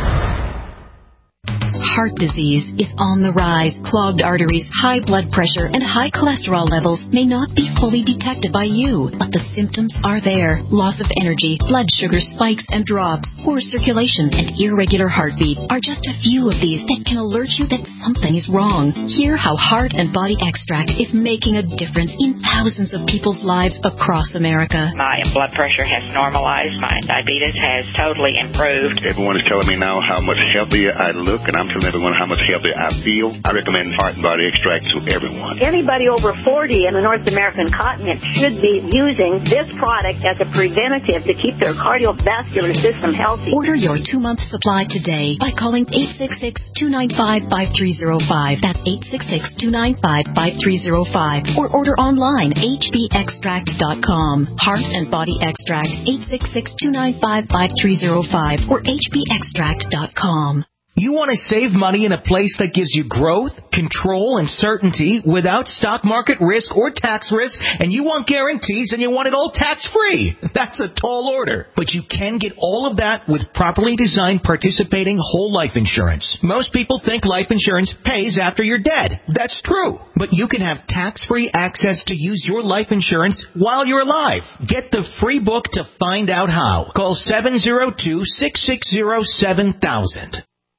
Heart disease is on the rise. Clogged arteries, high blood pressure, and high cholesterol levels may not be fully detected by you, but the symptoms are there. Loss of energy, blood sugar spikes and drops, poor circulation, and irregular heartbeat are just a few of these that can alert you that something is wrong. Hear how Heart and Body Extract is making a difference in thousands of people's lives across America. My blood pressure has normalized. My diabetes has totally improved. Everyone is telling me now how much healthier I look, and I'm telling everyone how much healthier I feel. I recommend Heart and Body Extract to everyone. Anybody over forty in the North American continent should be using this product as a preventative to keep their cardiovascular system healthy. Order your two-month supply today by calling eight six six, two nine five, five three zero five. That's eight six six, two nine five, five three zero five. Or order online, h b extract dot com. Heart and Body Extract, eight six six, two nine five, five three zero five or h b extract dot com. You want to save money in a place that gives you growth, control, and certainty without stock market risk or tax risk, and you want guarantees and you want it all tax-free. That's a tall order. But you can get all of that with properly designed participating whole life insurance. Most people think life insurance pays after you're dead. That's true. But you can have tax-free access to use your life insurance while you're alive. Get the free book to find out how. Call seven zero two, six six zero, seven thousand.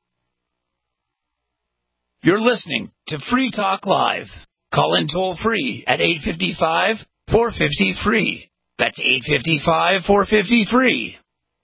You're listening to Free Talk Live. Call in toll free at eight five five, four five zero, free. That's eight five five, four five zero, free.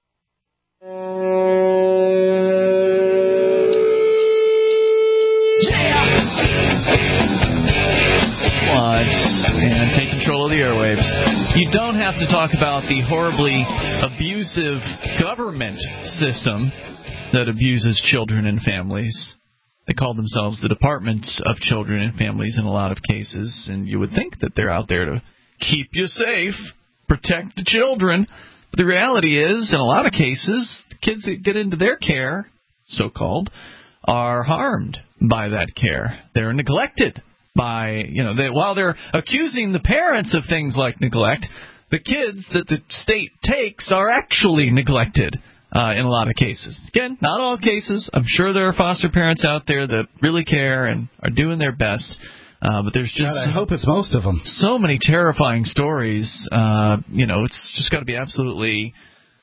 What? And take control of the airwaves. You don't have to talk about the horribly abusive government system that abuses children and families. They call themselves the Departments of Children and Families in a lot of cases, and you would think that they're out there to keep you safe, protect the children. But the reality is, in a lot of cases, the kids that get into their care, so-called, are harmed by that care. They're neglected by, you know, they, while they're accusing the parents of things like neglect, the kids that the state takes are actually neglected. Uh, in a lot of cases. Again, not all cases. I'm sure there are foster parents out there that really care and are doing their best. Uh, but there's just... God, I hope it's most of them. So many terrifying stories. Uh, you know, it's just got to be absolutely...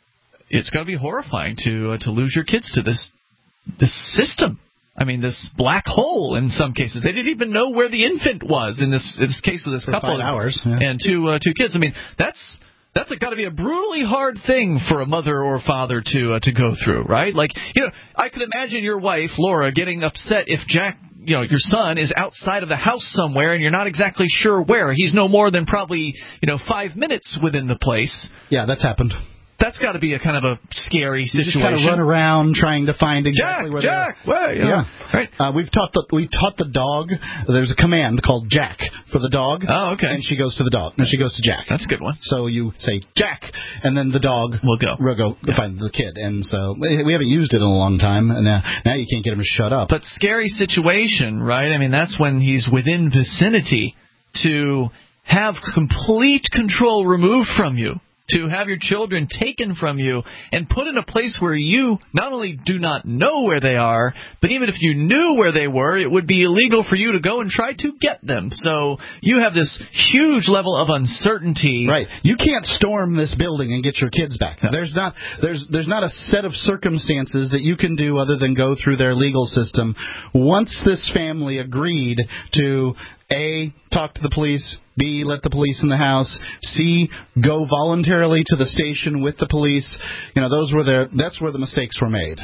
It's got to be horrifying to uh, to lose your kids to this this system. I mean, this black hole in some cases. They didn't even know where the infant was in this, in this case of this For couple. five hours. Of, Yeah. And two, uh, two kids. I mean, that's... That's got to be a brutally hard thing for a mother or father to uh, to go through, right? Like, you know, I could imagine your wife, Laura, getting upset if Jack, you know, your son is outside of the house somewhere and you're not exactly sure where. He's no more than probably, you know, five minutes within the place. Yeah, that's happened. That's got to be a kind of a scary You situation. just kind of run around trying to find exactly Jack, where Jack, they're... where, you know, yeah. Right. Uh, we've taught the we taught the dog. There's a command called Jack for the dog. Oh, okay. And she goes to the dog. And she goes to Jack. That's a good one. So you say Jack, and then the dog will go. Will go Yeah. find the kid. And so we haven't used it in a long time, and now now you can't get him to shut up. But scary situation, right? I mean, that's when he's within vicinity to have complete control removed from you, to have your children taken from you and put in a place where you not only do not know where they are, but even if you knew where they were, it would be illegal for you to go and try to get them. So you have this huge level of uncertainty. Right. You can't storm this building and get your kids back. No. There's not there's there's not a set of circumstances that you can do other than go through their legal system. Once this family agreed to A, talk to the police, B, let the police in the house, C, go voluntarily to the station with the police. You know, those were the that's where the mistakes were made.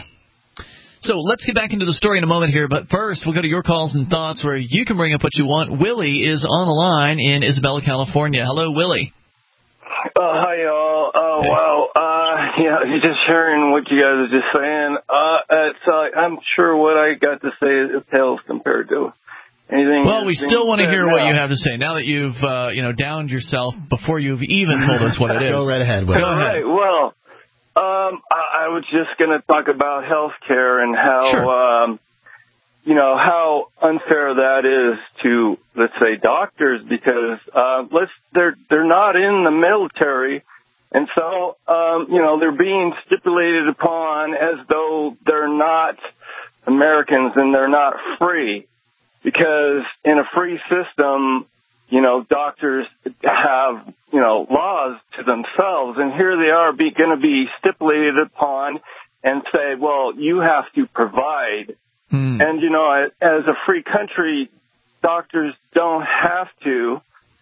So let's get back into the story in a moment here, but first we'll go to your calls and thoughts where you can bring up what you want. Willie is on the line in Isabella, California. Hello, Willie. Uh, hi, y'all. Oh, hey. wow. Uh, yeah, just hearing what you guys are just saying, uh, it's, uh, I'm sure what I got to say is pales compared to anything. Well, we still want to hear now. what you have to say. Now that you've, uh, you know, downed yourself before you've even told us what it is. Go right ahead. Will. Go ahead. Right, well, um, I, I was just going to talk about health care and how, sure. um, you know, how unfair that is to, let's say, doctors, because uh, let's they're they're not in the military, and so um, you know they're being stipulated upon as though they're not Americans and they're not free, because in a free system, you know, doctors have you know laws to themselves, and here they are be, going to be stipulated upon and say, well, you have to provide. Hmm. And, you know, as a free country, doctors don't have to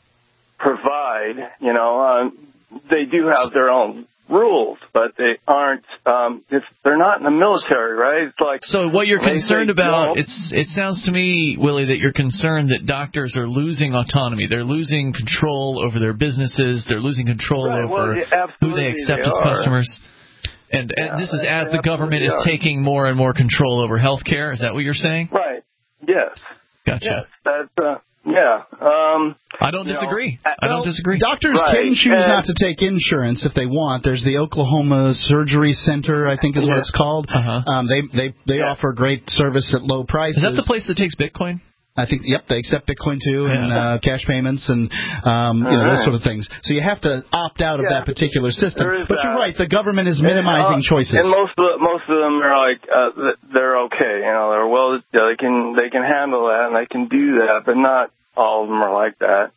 provide, you know, um, they do have their own rules, but they aren't, um, if they're not in the military, right? It's like. So what you're concerned say, about, no. it's it sounds to me, Willie, that you're concerned that doctors are losing autonomy. They're losing control over their businesses. They're losing control right, over well, yeah, who they accept they as are. customers. And, yeah, and this is they, as they the government is are. taking more and more control over health care. Is that what you're saying? Right. Yes. Gotcha. Yes. That's, uh, yeah. Um, I don't disagree. Know, I don't well, disagree. Doctors right. can choose and, not to take insurance if they want. There's the Oklahoma Surgery Center, I think is yeah. what it's called. Uh-huh. Um, they they, they yeah. offer great service at low prices. Is that the place that takes Bitcoin? I think, yep, they accept Bitcoin too, and Yeah. uh, cash payments, and um, you know right. those sort of things. So you have to opt out of Yeah, that particular system. there is But you're that. right; the government is minimizing and, uh, choices. And most of the, most of them are like uh, they're okay, you know, they're well, they can they can handle that and they can do that, but not all of them are like that.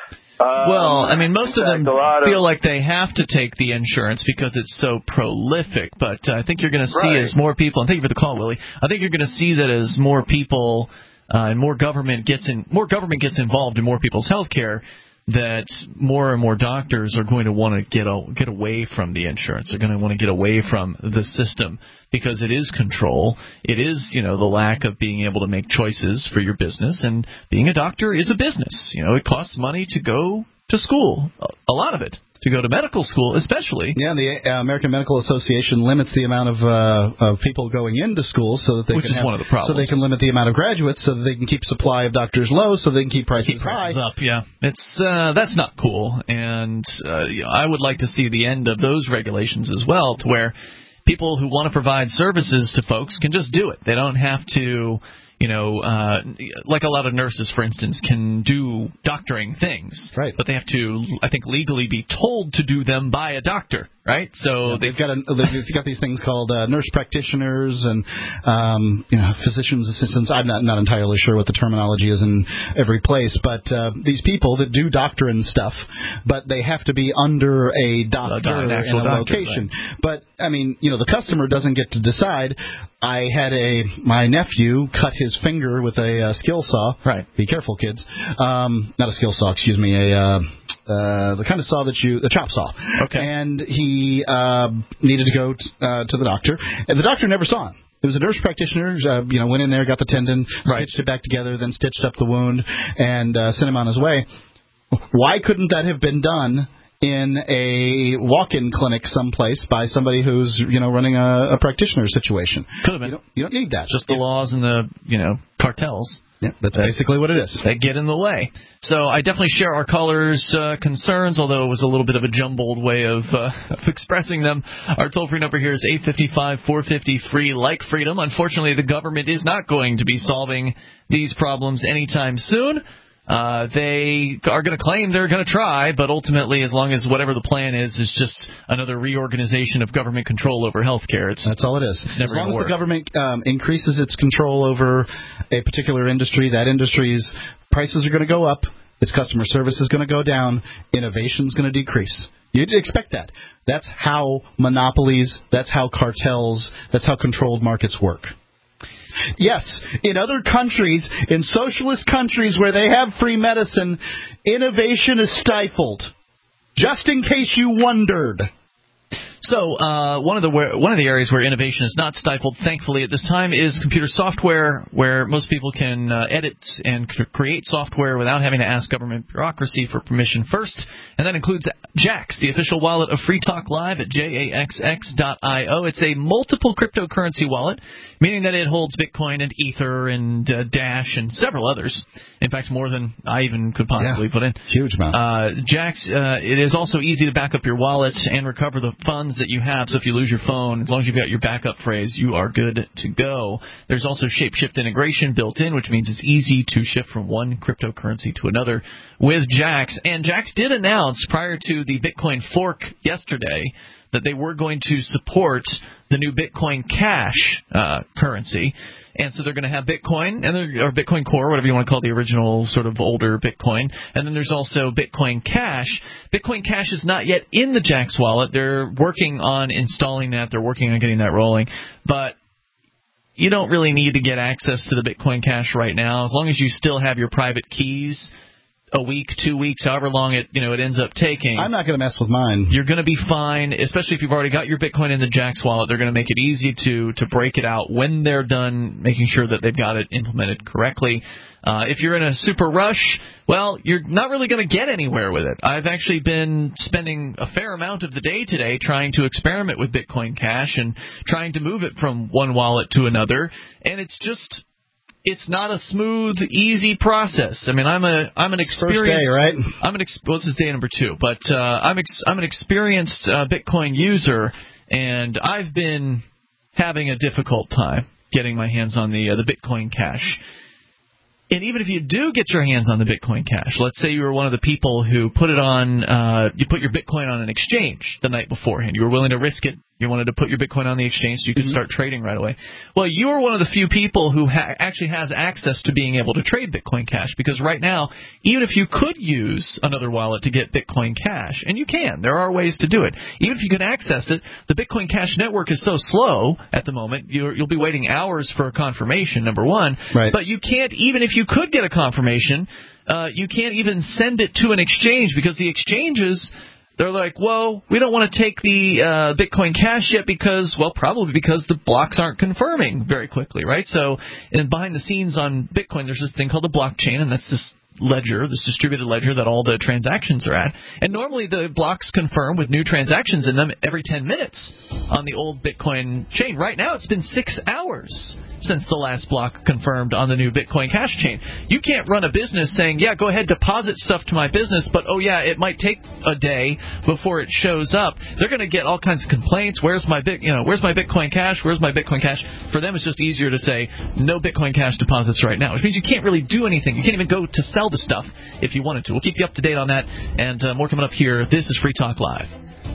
Um, Well, I mean, most of fact, them a lot feel of, like they have to take the insurance because it's so prolific. But uh, I think you're going to see Right. as more people, and thank you for the call, Willie, I think you're going to see that as more people uh, and more government gets in, more government gets involved in more people's health care, that more and more doctors are going to want to get a, get away from the insurance. They're going to want to get away from the system because it is control. It is, you know, the lack of being able to make choices for your business. And being a doctor is a business. You know, it costs money to go to school, a lot of it. To go to medical school, especially. Yeah, the uh, American Medical Association limits the amount of, uh, of people going into school so that they Which can is have, one of the problems. so they can limit the amount of graduates, so that they can keep supply of doctors low, so they can keep prices, keep prices high. up. Yeah, it's uh, that's not cool, and uh, you know, I would like to see the end of those regulations as well, to where people who want to provide services to folks can just do it. They don't have to. You know, uh, like a lot of nurses, for instance, can do doctoring things, right? But they have to, I think, legally be told to do them by a doctor, right? So yeah, they've got a, they've got these things called uh, nurse practitioners and um, you know physician's assistants. I'm not not entirely sure what the terminology is in every place, but uh, these people that do doctoring stuff, but they have to be under a doctor an in a doctor, location. Right. But I mean, you know, the customer doesn't get to decide. I had a my nephew cut his finger with a uh, skill saw. Right. Be careful, kids. Um, not a skill saw, excuse me. A uh, uh, the kind of saw that you, the chop saw. Okay. And he uh, needed to go t- uh, to the doctor, and the doctor never saw him. It was a nurse practitioner, uh, you know, went in there, got the tendon, right. stitched it back together, then stitched up the wound, and uh, sent him on his way. Why couldn't that have been done in a walk-in clinic someplace by somebody who's, you know, running a, a practitioner situation? Could have been. You don't, you don't need that. Just the laws and the, you know, cartels. Yeah, that's basically what it is. They get in the way. So I definitely share our callers' uh, concerns, although it was a little bit of a jumbled way of, uh, of expressing them. Our toll-free number here is eight five five, four five zero, free, like freedom. Unfortunately, the government is not going to be solving these problems anytime soon. Uh, they are going to claim they're going to try, but ultimately, as long as whatever the plan is, is just another reorganization of government control over health care. It's, That's all it is. It's never as long as work. the government um, increases its control over a particular industry, that industry's prices are going to go up, its customer service is going to go down, innovation is going to decrease. You'd expect that. That's how monopolies, that's how cartels, that's how controlled markets work. Yes, in other countries, in socialist countries where they have free medicine, innovation is stifled. Just in case you wondered. So uh, one of the where, one of the areas where innovation is not stifled, thankfully, at this time, is computer software, where most people can uh, edit and c- create software without having to ask government bureaucracy for permission first. And that includes Jaxx, the official wallet of Free Talk Live at jaxx dot io. It's a multiple cryptocurrency wallet, meaning that it holds Bitcoin and Ether and uh, Dash and several others. In fact, more than I even could possibly yeah, put in. Huge amount. Uh, Jaxx, uh, it is also easy to back up your wallet and recover the funds that you have. So if you lose your phone, as long as you've got your backup phrase, you are good to go. There's also Shapeshift integration built in, which means it's easy to shift from one cryptocurrency to another with Jaxx. And Jaxx did announce prior to the Bitcoin fork yesterday that they were going to support the new Bitcoin Cash uh, currency. And so they're going to have Bitcoin, and or Bitcoin Core, whatever you want to call the original sort of older Bitcoin. And then there's also Bitcoin Cash. Bitcoin Cash is not yet in the Jaxx wallet. They're working on installing that. They're working on getting that rolling. But you don't really need to get access to the Bitcoin Cash right now. As long as you still have your private keys, a week, two weeks, however long it you know it ends up taking. I'm not going to mess with mine. You're going to be fine, especially if you've already got your Bitcoin in the Jaxx wallet. They're going to make it easy to to break it out when they're done, making sure that they've got it implemented correctly. Uh, if you're in a super rush, well, you're not really going to get anywhere with it. I've actually been spending a fair amount of the day today trying to experiment with Bitcoin Cash and trying to move it from one wallet to another, and it's just... It's not a smooth, easy process. I mean, I'm a I'm an experienced First day, right? I'm an ex, well, this is day number two, but uh, I'm ex, I'm an experienced uh, Bitcoin user, and I've been having a difficult time getting my hands on the uh, the Bitcoin Cash. And even if you do get your hands on the Bitcoin Cash, let's say you were one of the people who put it on, uh, you put your Bitcoin on an exchange the night beforehand. You were willing to risk it. You wanted to put your Bitcoin on the exchange so you could mm-hmm. start trading right away. Well, you are one of the few people who ha- actually has access to being able to trade Bitcoin Cash, because right now, even if you could use another wallet to get Bitcoin Cash, and you can, there are ways to do it. Even if you can access it, the Bitcoin Cash network is so slow at the moment, you're, you'll be waiting hours for a confirmation, number one. Right. But you can't, even if you could get a confirmation, uh, you can't even send it to an exchange, because the exchanges... They're like, well, we don't want to take the uh, Bitcoin Cash yet because, well, probably because the blocks aren't confirming very quickly, right? So in, behind the scenes on Bitcoin, there's this thing called the blockchain, and that's this ledger, this distributed ledger that all the transactions are at. And normally the blocks confirm with new transactions in them every ten minutes on the old Bitcoin chain. Right now it's been six hours since the last block confirmed on the new Bitcoin Cash chain. You can't run a business saying, yeah, go ahead, deposit stuff to my business, but, oh, yeah, it might take a day before it shows up. They're going to get all kinds of complaints. Where's my Bit, you know, where's my Bitcoin Cash? Where's my Bitcoin Cash? For them, it's just easier to say no Bitcoin Cash deposits right now, which means you can't really do anything. You can't even go to sell the stuff if you wanted to. We'll keep you up to date on that, and uh, more coming up here. This is Free Talk Live.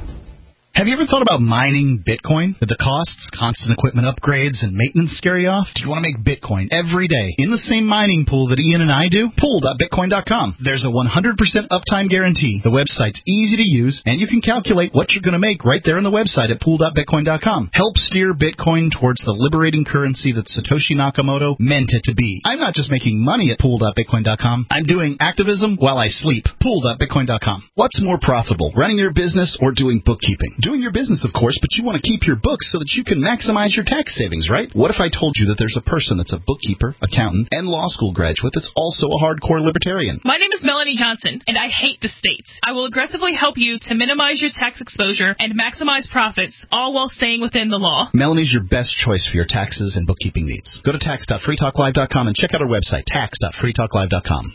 Have you ever thought about mining Bitcoin? Did the costs, constant equipment upgrades, and maintenance scare you off? Do you want to make Bitcoin every day in the same mining pool that Ian and I do? pool dot bitcoin dot com. There's a one hundred percent uptime guarantee. The website's easy to use, and you can calculate what you're going to make right there on the website at pool dot bitcoin dot com. Help steer Bitcoin towards the liberating currency that Satoshi Nakamoto meant it to be. I'm not just making money at pool dot bitcoin dot com. I'm doing activism while I sleep. pool dot bitcoin dot com. What's more profitable, running your business or doing bookkeeping? Doing your business, of course, but you want to keep your books so that you can maximize your tax savings, right? What if I told you that there's a person that's a bookkeeper, accountant, and law school graduate that's also a hardcore libertarian? My name is Melanie Johnson, and I hate the states. I will aggressively help you to minimize your tax exposure and maximize profits, all while staying within the law. Melanie's your best choice for your taxes and bookkeeping needs. Go to tax dot free talk live dot com and check out our website, tax dot free talk live dot com.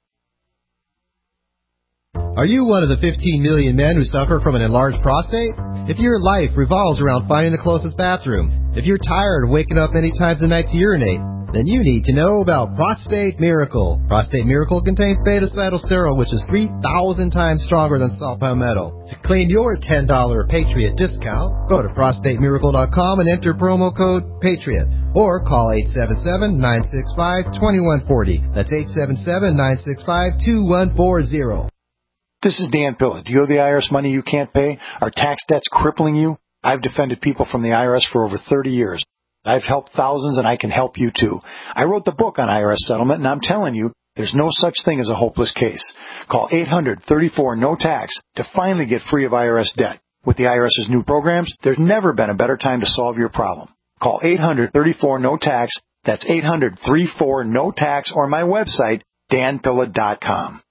Are you one of the fifteen million men who suffer from an enlarged prostate? If your life revolves around finding the closest bathroom, if you're tired of waking up many times a night to urinate, then you need to know about Prostate Miracle. Prostate Miracle contains beta-cytosterol, which is three thousand times stronger than saw palmetto. To claim your ten dollars Patriot discount, go to prostate miracle dot com and enter promo code PATRIOT. Or call eight seven seven, nine six five, two one four zero. That's eight seven seven, nine six five, two one four zero. This is Dan Pilla. Do you owe the I R S money you can't pay? Are tax debts crippling you? I've defended people from the I R S for over thirty years. I've helped thousands, and I can help you too. I wrote the book on I R S settlement, and I'm telling you, there's no such thing as a hopeless case. Call eight hundred, thirty-four, no tax to finally get free of I R S debt. With the IRS's new programs, there's never been a better time to solve your problem. Call eight hundred, thirty-four, no tax. That's eight hundred, thirty-four, no tax, or my website, dan pilla dot com.